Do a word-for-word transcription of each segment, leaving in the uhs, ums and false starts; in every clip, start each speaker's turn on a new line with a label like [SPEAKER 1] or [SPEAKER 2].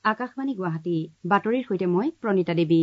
[SPEAKER 1] আকাশবাণী গুৱাহাটী বাতৰিৰ সৈতে মই প্ৰণীতা দেৱী।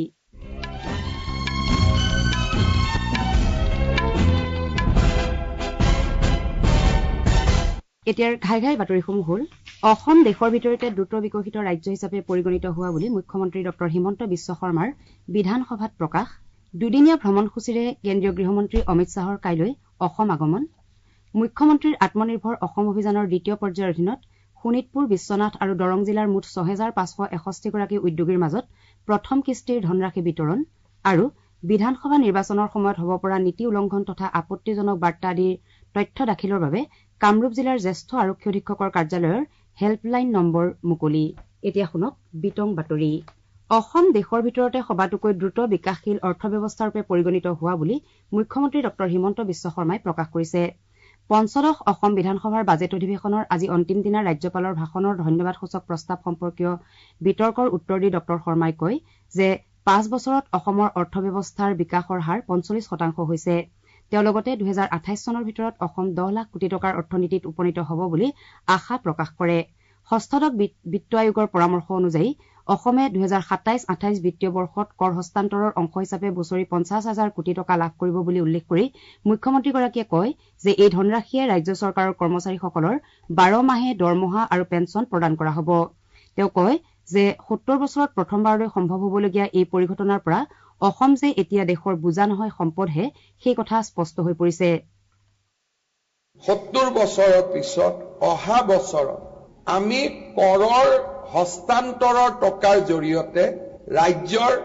[SPEAKER 1] এতিয়াৰ ঘাই ঘাই বাতৰিসমূহ হ'ল অসম দেশৰ ভিতৰতে দ্ৰুত বিকশিত ৰাজ্য হিচাপে পৰিগণিত হোৱা বুলি মুখ্যমন্ত্ৰী ডঃ হিমন্ত বিশ্ব শৰ্মাৰ বিধানসভাত প্ৰকাশ। দুদিনীয়া ভ্ৰমণসূচীৰে কেন্দ্ৰীয় গৃহমন্ত্ৰী অমিত শ্বাহৰ কাইলৈ অসম আগমন। মুখ্যমন্ত্ৰীৰ আত্মনিৰ্ভৰ অসম অভিযানৰ দ্বিতীয় পৰ্যায়ৰ অধীনত শোণিতপুৰ বিশ্বনাথ আৰু দৰং জিলাৰ মুঠ ছহেজাৰ পাঁচশ এষষ্ঠিগৰাকী উদ্যোগীৰ মাজত প্ৰথম কিস্তিৰ ধনৰাশি বিতৰণ আৰু বিধানসভা নিৰ্বাচনৰ সময়ত হ'ব পৰা নীতি উলংঘন তথা আপত্তিজনক বাৰ্তা আদিৰ তথ্য দাখিলৰ বাবে কামৰূপ জিলাৰ জ্যেষ্ঠ আৰক্ষী অধীক্ষকৰ কাৰ্যালয়ৰ হেল্পলাইন নম্বৰ মুকলি। এতিয়া শুনক বিতং বাতৰি। অসম দেশৰ ভিতৰতে সবাতোকৈ দ্ৰুত বিকাশশীল অৰ্থব্যৱস্থাৰূপে পৰিগণিত হোৱা বুলি মুখ্যমন্ত্ৰী ডঃ হিমন্ত বিশ্ব শৰ্মাই প্ৰকাশ কৰিছে। পঞ্চদশ অসম বিধানসভাৰ বাজেট অধিৱেশনৰ আজি অন্তিম দিনা ৰাজ্যপালৰ ভাষণৰ ধন্যবাদসূচক প্ৰস্তাৱ সম্পৰ্কীয় বিতৰ্কৰ উত্তৰ দি ডঃ শৰ্মাই কয় যে পাঁচ বছৰত অসমৰ অৰ্থব্যৱস্থাৰ বিকাশৰ হাৰ পঞ্চল্লিছ শতাংশ হৈছে। তেওঁ লগতে দুহেজাৰ আঠাইছ চনৰ ভিতৰত অসম দহ লাখ কোটি টকাৰ অৰ্থনীতিত উপনীত হ'ব বুলি আশা প্ৰকাশ কৰে। ষষ্ঠদশ বিত্ত আয়োগৰ পৰামৰ্শ অনুযায়ী অসমে দুহেজাৰ সাতাইছ আঠাইছ বিত্তীয় বৰ্ষত কৰ হস্তান্তৰৰ অংশ হিচাপে বছৰি পঞ্চাছ হাজাৰ কোটি টকা লাভ কৰিব বুলি উল্লেখ কৰি মুখ্যমন্ত্ৰীগৰাকীয়ে কয় যে এই ধনৰাশিয়ে ৰাজ্য চৰকাৰৰ কৰ্মচাৰীসকলৰ বাৰ মাহে দৰমহা আৰু পেঞ্চন প্ৰদান কৰা হ'ব। তেওঁ কয় যে সত্তৰ বছৰত প্ৰথমবাৰলৈ সম্ভৱ হ'বলগীয়া এই পৰিঘটনাৰ পৰা অসম যে এতিয়া দেশৰ বোজা নহয় সম্পদহে সেই কথা স্পষ্ট হৈ পৰিছে।
[SPEAKER 2] সত্তৰ বছৰৰ পিছত অহা বছৰত আমি কৰৰ হস্তান্তৰৰ টকাৰ জৰিয়তে ৰাজ্যৰ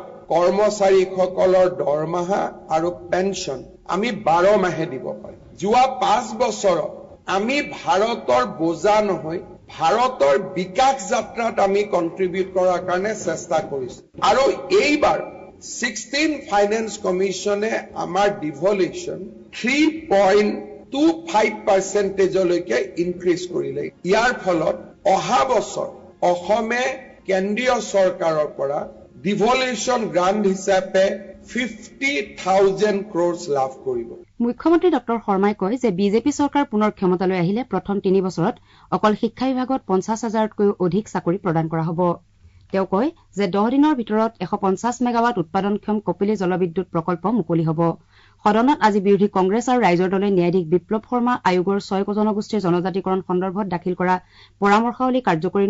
[SPEAKER 2] কৰ্মচাৰীসকলৰ দৰমহা আৰু পেঞ্চন আমি বাৰ মাহে দিব পাৰিম। যোৱা পাঁচ বছৰত আমি ভাৰতৰ বোজা নহয় ভাৰতৰ বিকাশ যাত্ৰাত আমি কণ্ট্ৰিবিউট কৰাৰ কাৰণে চেষ্টা কৰিছো আৰু এইবাৰ ষোল্ল ফাইনেন্স কমিশনে আমাৰ devolution three point two five পাৰ্চেণ্টেজলৈকে ইনক্ৰিজ কৰিলে। ইয়াৰ ফলত অহা বছৰ অসমে কেন্দ্ৰীয় চৰকাৰৰ পৰা ডিভলিউচন গ্ৰাণ্ট হিচাপে ফিফটি থাউজেণ্ড ক্ৰ'ৰ্ছ লাভ কৰিব।
[SPEAKER 1] মুখ্যমন্ত্ৰী ডঃ শৰ্মাই কয় যে বিজেপি চৰকাৰ পুনৰ ক্ষমতালৈ আহিলে প্ৰথম তিনি বছৰত অকল শিক্ষা বিভাগত পঞ্চাছ হাজাৰতকৈও অধিক চাকৰি প্ৰদান কৰা হ'ব। তেওঁ কয় যে দহ দিনৰ ভিতৰত এশ পঞ্চাছ মেগাৱাট উৎপাদনক্ষম কপিলী জলবিদ্যুৎ প্ৰকল্প মুকলি হ'ব। সদনত আজি বিৰোধী কংগ্ৰেছ আৰু ৰাইজৰ দলে ন্যায়াধীশ বিপ্লৱ শৰ্মা আয়োগৰ ছয় জনগোষ্ঠীৰ জনজাতিকৰণ সন্দৰ্ভত দাখিল কৰা পৰামৰ্শাৱলী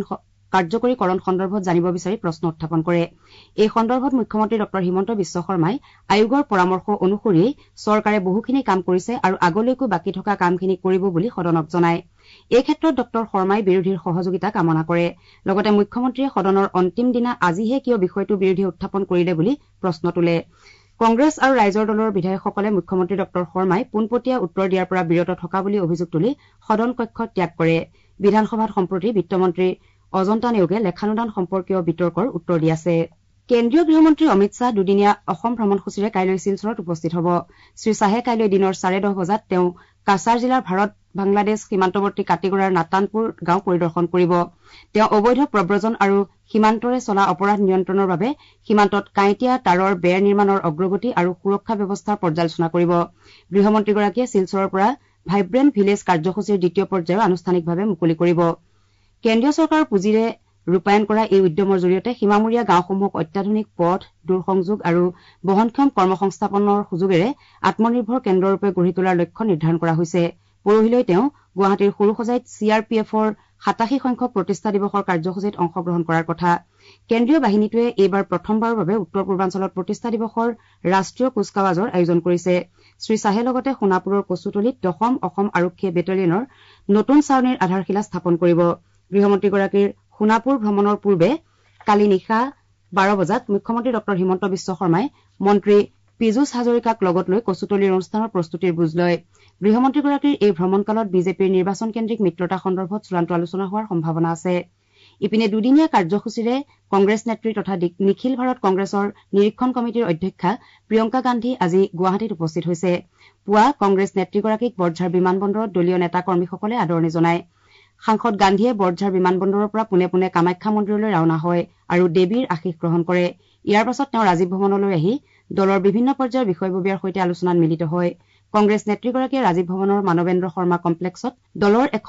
[SPEAKER 1] কাৰ্যকৰীকৰণ সন্দৰ্ভত জানিব বিচাৰি প্ৰশ্ন উত্থাপন কৰে। এই সন্দৰ্ভত মুখ্যমন্ত্ৰী ডঃ হিমন্ত বিশ্ব শৰ্মাই আয়োগৰ পৰামৰ্শ অনুসৰিয়েই চৰকাৰে বহুখিনি কাম কৰিছে আৰু আগলৈকো বাকী থকা কামখিনি কৰিব বুলি সদনক জনায়। এই ক্ষেত্ৰত ডঃ শৰ্মাই বিৰোধীৰ সহযোগিতা কামনা কৰে। লগতে মুখ্যমন্ত্ৰীয়ে সদনৰ অন্তিম দিনা আজিহে কিয় বিষয়টো বিৰোধীয়ে উত্থাপন কৰিলে বুলি প্ৰশ্ন তোলে। কংগ্ৰেছ আৰু ৰাইজৰ দলৰ বিধায়কসকলে মুখ্যমন্ত্ৰী ডঃ শৰ্মাই পোনপটীয়া উত্তৰ দিয়াৰ পৰা বিৰত থকা বুলি অভিযোগ তুলি সদন কক্ষ ত্যাগ কৰে। বিধানসভাত সম্প্ৰতি বিত্তমন্ত্ৰী অজন্তা নেওগে লেখানুদান সম্পৰ্কীয় বিতৰ্কৰ উত্তৰ দি আছে। কেন্দ্ৰীয় গৃহমন্ত্ৰী অমিত শ্বাহ দুদিনীয়া অসম ভ্ৰমণসূচীৰে কাইলৈ শিলচৰত উপস্থিত হ'ব। শ্ৰীশ্বাহে কাইলৈ দিনৰ চাৰে দহ বজাত তেওঁ কাছাৰ জিলাৰ ভাৰত বাংলাদেশ সীমান্তৱৰ্তী কাটিগড়াৰ নাতানপুৰ গাঁও পৰিদৰ্শন কৰিব। তেওঁ অবৈধ প্ৰব্ৰজন আৰু সীমান্তৰে চলা অপৰাধ নিয়ন্ত্ৰণৰ বাবে সীমান্তত কাঁইটীয়া তাঁৰৰ বেৰ নিৰ্মাণৰ অগ্ৰগতি আৰু সুৰক্ষা ব্যৱস্থাৰ পৰ্যালোচনা কৰিব। গৃহমন্ত্ৰীগৰাকীয়ে শিলচৰৰ পৰা ভাইব্ৰেণ্ট ভিলেজ কাৰ্যসূচীৰ দ্বিতীয় পৰ্যায়ো আনুষ্ঠানিকভাৱে মুকলি কৰিব। কেন্দ্ৰীয় চৰকাৰৰ পুঁজিৰে ৰূপায়ণ কৰা এই উদ্যমৰ জৰিয়তে সীমামূৰীয়া গাঁওসমূহক অত্যাধুনিক পথ দূৰসংযোগ আৰু বহনক্ষম কৰ্মসংস্থাপনৰ সুযোগেৰে আত্মনিৰ্ভৰ কেন্দ্ৰৰূপে গঢ়ি তোলাৰ লক্ষ্য নিৰ্ধাৰণ কৰা হৈছে। পৰহিলৈ তেওঁ গুৱাহাটীৰ সৰুসজাইত চি আৰ পি এফৰ সাতাশী সংখ্যক প্ৰতিষ্ঠা দিৱসৰ কাৰ্যসূচীত অংশগ্ৰহণ কৰাৰ কথা। কেন্দ্ৰীয় বাহিনীটোৱে এইবাৰ প্ৰথমবাৰৰ বাবে উত্তৰ পূৰ্বাঞ্চলত প্ৰতিষ্ঠা দিৱসৰ ৰাষ্ট্ৰীয় কুচকাৱাজৰ আয়োজন কৰিছে। শ্ৰীশ্বাহে লগতে সোণাপুৰৰ কচুতলিত দশম অসম আৰক্ষী বেটেলিয়নৰ নতুন ছাউনীৰ আধাৰশিলা স্থাপন কৰিব। গৃহমন্ত্ৰীগৰাকীৰ সোণাপুৰ ভ্ৰমণৰ পূৰ্বে কালি নিশা বাৰ বজাত মুখ্যমন্ত্ৰী ডঃ হিমন্ত বিশ্ব শৰ্মাই মন্ত্ৰী পীযুষ হাজৰিকাক লগত লৈ কচুতলিৰ অনুষ্ঠানৰ প্ৰস্তুতিৰ বুজ লয়। গৃহমন্ত্ৰীগৰাকীৰ এই ভ্ৰমণকালত বিজেপিৰ নিৰ্বাচন কেন্দ্ৰিক মিত্ৰতা সন্দৰ্ভত চূড়ান্ত আলোচনা হোৱাৰ সম্ভাৱনা আছে। ইপিনে দুদিনীয়া কাৰ্যসূচীৰে কংগ্ৰেছ নেত্ৰী তথা নিখিল ভাৰত কংগ্ৰেছৰ নিৰীক্ষণ কমিটিৰ অধ্যক্ষা প্ৰিয়ংকা গান্ধী আজি গুৱাহাটীত উপস্থিত হৈছে। পুৱা কংগ্ৰেছ নেত্ৰীগৰাকীক বৰঝাৰ বিমান বন্দৰত দলীয় নেতা কৰ্মীসকলে আদৰণি জনায়। সাংসদ গান্ধীয়ে বৰঝাৰ বিমান বন্দৰৰ পৰা পোনে পোনে কামাখ্যা মন্দিৰলৈ ৰাওনা হয় আৰু দেৱীৰ আশীষ গ্ৰহণ কৰে। ইয়াৰ পাছত তেওঁ ৰাজীৱ ভৱনলৈ আহি দলৰ বিভিন্ন পৰ্যায়ৰ বিষয়ববীয়াৰ সৈতে আলোচনাত মিলিত হয়। কংগ্ৰেছ নেত্ৰীগৰাকীয়ে ৰাজীৱ ভৱনৰ মানৱেন্দ্ৰ শৰ্মা কমপ্লেক্সত দলৰ এখন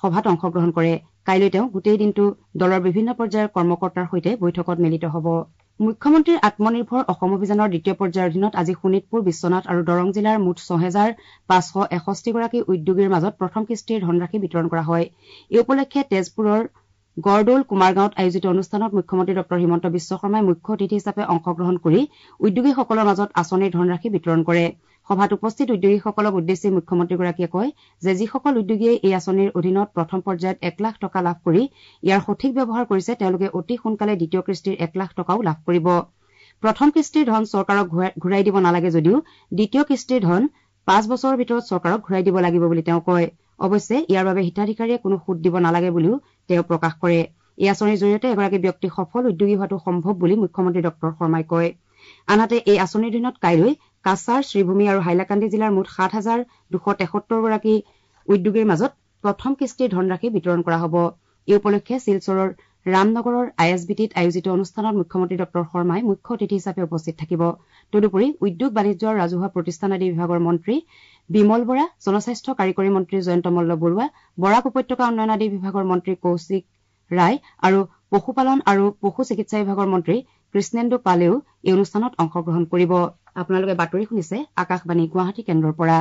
[SPEAKER 1] সভাত অংশগ্ৰহণ কৰে। কাইলৈ তেওঁ গোটেই দিনটো দলৰ বিভিন্ন পৰ্যায়ৰ কৰ্মকৰ্তাৰ সৈতে বৈঠকত মিলিত হ'ব। মুখ্যমন্ত্ৰীৰ আত্মনিৰ্ভৰ অসম অভিযানৰ দ্বিতীয় পৰ্যায়ৰ অধীনত আজি শোণিতপুৰ, বিশ্বনাথ আৰু দৰং জিলাৰ মুঠ ছহেজাৰ পাঁচশ এষষ্ঠিগৰাকী উদ্যোগীৰ মাজত প্ৰথম কিস্তিৰ ধনৰাশি বিতৰণ কৰা হয়। এই উপলক্ষে তেজপুৰৰ গড়দৌল কুমাৰগাঁৱত আয়োজিত অনুষ্ঠানত মুখ্যমন্ত্ৰী ডঃ হিমন্ত বিশ্ব শৰ্মাই মুখ্য অতিথি হিচাপে অংশগ্ৰহণ কৰি উদ্যোগীসকলৰ মাজত আঁচনিৰ ধনৰাশি বিতৰণ কৰে। সভাত উপস্থিত উদ্যোগীসকলক উদ্দেশ্যি মুখ্যমন্ত্ৰীগৰাকীয়ে কয় যে যিসকল উদ্যোগীয়ে এই আঁচনিৰ অধীনত প্ৰথম পৰ্যায়ত এক লাখ টকা লাভ কৰি ইয়াৰ সঠিক ব্যৱহাৰ কৰিছে তেওঁলোকে অতি সোনকালে দ্বিতীয় কিস্তিৰ এক লাখ টকাও লাভ কৰিব। প্ৰথম কিস্তিৰ ধন চৰকাৰক ঘূৰাই দিব নালাগে যদিও দ্বিতীয় কিস্তিৰ ধন পাঁচ বছৰৰ ভিতৰত চৰকাৰক ঘূৰাই দিব লাগিব বুলি তেওঁ কয়। অৱশ্যে ইয়াৰ বাবে হিতাধিকাৰীয়ে কোনো সুদ দিব নালাগে বুলিও তেওঁ প্ৰকাশ কৰে। এই আঁচনিৰ জৰিয়তে এগৰাকী ব্যক্তি সফল উদ্যোগী হোৱাটো সম্ভৱ বুলি মুখ্যমন্ত্ৰী ডঃ শৰ্মাই কয়। আনহাতে এই আঁচনিৰ অধীনত কাইলৈ কাছাৰ, শ্ৰীভূমি আৰু হাইলাকান্দি জিলাৰ মুঠ সাত হাজাৰ দুশ তেসত্তৰগৰাকী উদ্যোগীৰ মাজত প্ৰথম কিস্তিৰ ধনৰাশি বিতৰণ কৰা হ'ব। এই উপলক্ষে শিলচৰৰ ৰামনগৰৰ আই এছ বি টিত আয়োজিত অনুষ্ঠানত মুখ্যমন্ত্ৰী ডঃ শৰ্মাই মুখ্য অতিথি হিচাপে উপস্থিত থাকিব। তদুপৰি উদ্যোগ, বাণিজ্য আৰু ৰাজহুৱা প্ৰতিষ্ঠান আদি বিভাগৰ মন্ত্ৰী বিমল বৰা, জনস্বাস্থ্য কাৰিকৰী মন্ত্ৰী জয়ন্ত মল্ল বৰুৱা, বৰাক উপত্যকা উন্নয়ন আদি বিভাগৰ মন্ত্ৰী কৌশিক ৰায় আৰু পশুপালন আৰু পশু চিকিৎসা বিভাগৰ মন্ত্ৰী কৃষ্ণেন্দু পালেও এই অনুষ্ঠানত অংশগ্ৰহণ কৰিব। আপোনালোকে বাতৰি শুনিছে আকাশবাণী গুৱাহাটী কেন্দ্ৰৰ পৰা।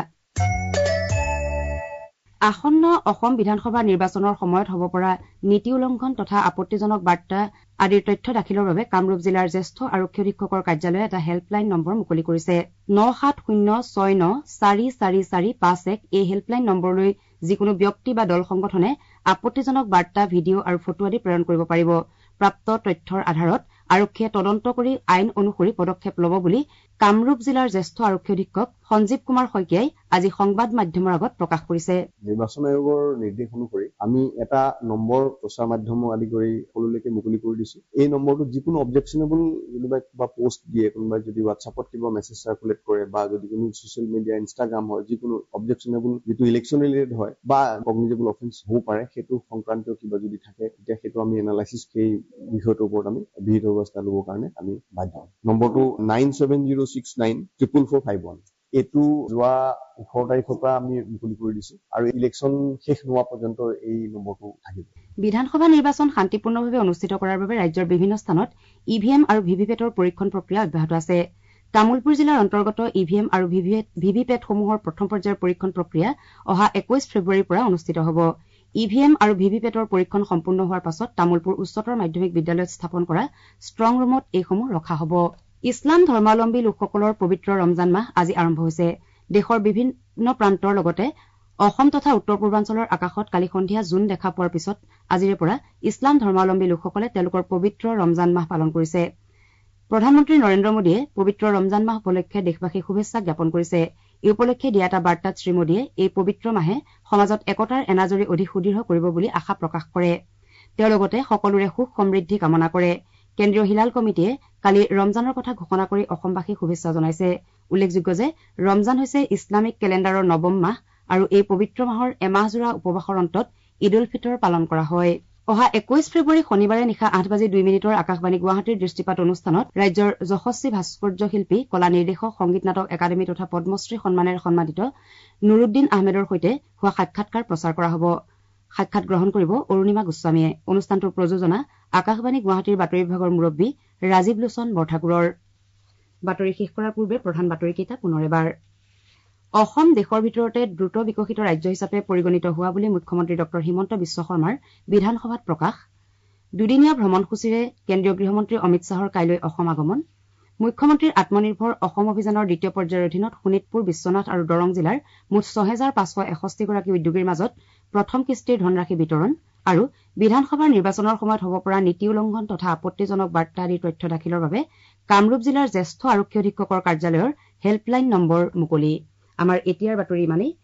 [SPEAKER 1] আসন্ন অসম বিধানসভা নিৰ্বাচনৰ সময়ত হ'ব পৰা নীতি উলংঘন তথা আপত্তিজনক বাৰ্তা আদিৰ তথ্য দাখিলৰ বাবে কামৰূপ জিলাৰ জ্যেষ্ঠ আৰক্ষী অধীক্ষকৰ কাৰ্যালয়ে এটা হেল্পলাইন নম্বৰ মুকলি কৰিছে। ন সাত শূন্য ছয় ন চাৰি চাৰি চাৰি পাঁচ এক এই হেল্পলাইন নম্বৰলৈ যিকোনো ব্যক্তি বা দল সংগঠনে আপত্তিজনক বাৰ্তা, ভিডিঅ' আৰু ফটো আদি প্ৰেৰণ কৰিব পাৰিব। প্ৰাপ্ত তথ্যৰ আধাৰত আৰক্ষীয়ে তদন্ত কৰি আইন অনুসৰি পদক্ষেপ ল'ব বুলি কামৰূপ জিলাৰ জ্যেষ্ঠ আৰক্ষী অধীক্ষক সঞ্জীৱ কুমাৰ শইকীয়াই আজি সংবাদ মাধ্যমৰ আগত প্ৰকাশ কৰিছে।
[SPEAKER 3] নিৰ্বাচন আয়োগৰ নিৰ্দেশ অনুসৰি আমি এটা নম্বৰ প্ৰচাৰ মাধ্যম আদি কৰি সকলোলৈকে মুকলি কৰি দিছো। এই নম্বৰটো যিকোনো অবজেকশ্যনেবল কোনোবাই কিবা পোষ্ট দিয়ে, কোনোবাই যদি হোৱাটছআপত কিবা মেছেজ চাৰ্কুলেট কৰে বা যদি কোনো ছচিয়েল মিডিয়া, ইনষ্টাগ্ৰাম হয়, যিকোনো অবজেকশ্যনেবল যিটো ইলেকশ্যন ৰিলেটেড হয় বা কগনিজেবল অফেন্স হ'ব পাৰে, সেইটো সংক্ৰান্তীয় কিবা যদি থাকে তেতিয়া সেইটো আমি এনালাইচিছ সেই বিষয়টোৰ ওপৰত আমি বিহিত ব্যৱস্থা ল'বৰ কাৰণে আমি বাধ্য হম। নম্বৰটো nine seven zero' six nine triple four five one. এইটো যোৱা ওঠৰ তাৰিখৰ পৰা আমি মুকলি কৰি দিছো আৰু ইলেকশ্যন শেষ নোহোৱা পৰ্যন্ত এই নম্বৰটো থাকিব।
[SPEAKER 1] বিধানসভা নিৰ্বাচন শান্তিপূৰ্ণভাৱে অনুষ্ঠিত কৰাৰ বাবে ৰাজ্যৰ বিভিন্ন স্থানত ই ভি এম আৰু ভি ভি পেটৰ পৰীক্ষণ প্ৰক্ৰিয়া অব্যাহত আছে। তামুলপুৰ জিলাৰ অন্তৰ্গত ই ভি এম আৰু ভি ভি পেটসমূহৰ প্ৰথম পৰ্যায়ৰ পৰীক্ষণ প্ৰক্ৰিয়া অহা একৈশ ফেব্ৰুৱাৰীৰ পৰা অনুষ্ঠিত হ'ব। ই ভি এম আৰু ভি ভি পেটৰ পৰীক্ষণ সম্পূৰ্ণ হোৱাৰ পাছত তামুলপুৰ উচ্চতৰ মাধ্যমিক বিদ্যালয়ত স্থাপন কৰা ষ্ট্ৰং ৰুমত এইসমূহ ৰখা হ'ব। ইছলাম ধৰ্মাৱলম্বী লোকসকলৰ পবিত্ৰ ৰমজান মাহ আজি আৰম্ভ হৈছে। দেশৰ বিভিন্ন প্ৰান্তৰ লগতে অসম তথা উত্তৰ পূৰ্বাঞ্চলৰ আকাশত কালি সন্ধিয়া জোন দেখা পোৱাৰ পিছত আজিৰে পৰা ইছলাম ধৰ্মাৱলম্বী লোকসকলে তেওঁলোকৰ পবিত্ৰ ৰমজান মাহ পালন কৰিছে। প্ৰধানমন্ত্ৰী নৰেন্দ্ৰ মোদীয়ে পবিত্ৰ ৰমজান মাহ উপলক্ষে দেশবাসীক শুভেচ্ছা জ্ঞাপন কৰিছে। এই উপলক্ষে দিয়া এটা বাৰ্তাত শ্ৰীমোদীয়ে এই পবিত্ৰ মাহে সমাজত একতাৰ এনাজৰী অধিক সুদৃঢ় কৰিব বুলি আশা প্ৰকাশ কৰে। তেওঁ লগতে সকলোৰে সুখ সমৃদ্ধি কামনা কৰে। কেন্দ্ৰীয় হিলাল কমিটিয়ে কালি ৰমজানৰ কথা ঘোষণা কৰি অসমবাসীক শুভেচ্ছা জনাইছে। উল্লেখযোগ্য যে ৰমজান হৈছে ইছলামিক কেলেণ্ডাৰৰ নৱম মাহ আৰু এই পবিত্ৰ মাহৰ এমাহজোৰা উপবাসৰ অন্তত ঈদ উল ফিতৰ পালন কৰা হয়। অহা একৈশ ফেব্ৰুৱাৰী শনিবাৰে নিশা আঠ বাজি দুই মিনিটৰ আকাশবাণী গুৱাহাটীৰ দৃষ্টিপাত অনুষ্ঠানত ৰাজ্যৰ যশস্বী ভাস্কৰ্য শিল্পী, কলা নিৰ্দেশক, সংগীত নাটক একাডেমী তথা পদ্মশ্ৰী সন্মানেৰে সন্মানিত নুৰুদ্দিন আহমেদৰ সৈতে হোৱা সাক্ষাৎকাৰ প্ৰচাৰ কৰা হ'ব। সাক্ষাৎ গ্ৰহণ কৰিব অৰুণিমা গোস্বামীয়ে। অনুষ্ঠানটোৰ প্ৰযোজনা আকাশবাণী গুৱাহাটীৰ বাতৰি বিভাগৰ মুৰব্বী ৰাজীৱ লোচন বৰঠাকুৰৰ। বাতৰি শেষ কৰাৰ পূৰ্বে প্ৰধান বাতৰিকেইটা পুনৰ এবাৰ। অসম দেশৰ ভিতৰতে দ্ৰুত বিকশিত ৰাজ্য হিচাপে পৰিগণিত হোৱা বুলি মুখ্যমন্ত্ৰী ডঃ হিমন্ত বিশ্ব শৰ্মাৰ বিধানসভাত প্ৰকাশ। দুদিনীয়া ভ্ৰমণসূচীৰে কেন্দ্ৰীয় গৃহমন্ত্ৰী অমিত শ্বাহৰ কাইলৈ অসম আগমন। মুখ্যমন্ত্ৰীৰ আত্মনিৰ্ভৰ অসম অভিযানৰ দ্বিতীয় পৰ্যায়ৰ অধীনত শোণিতপুৰ, বিশ্বনাথ আৰু দৰং জিলাৰ মুঠ ছহেজাৰ পাঁচশ এষষ্ঠিগৰাকী উদ্যোগীৰ মাজত প্ৰথম কিস্তিৰ ধনৰাশি বিতৰণ আৰু বিধানসভাৰ নিৰ্বাচনৰ সময়ত হ'ব পৰা নীতি উলংঘন তথা আপত্তিজনক বাৰ্তা আদিৰ তথ্য দাখিলৰ বাবে কামৰূপ জিলাৰ জ্যেষ্ঠ আৰক্ষী অধীক্ষকৰ কাৰ্যালয়ৰ হেল্পলাইন নম্বৰ মুকলি। আমাৰ এতিয়াৰ বাতৰি ইমানেই।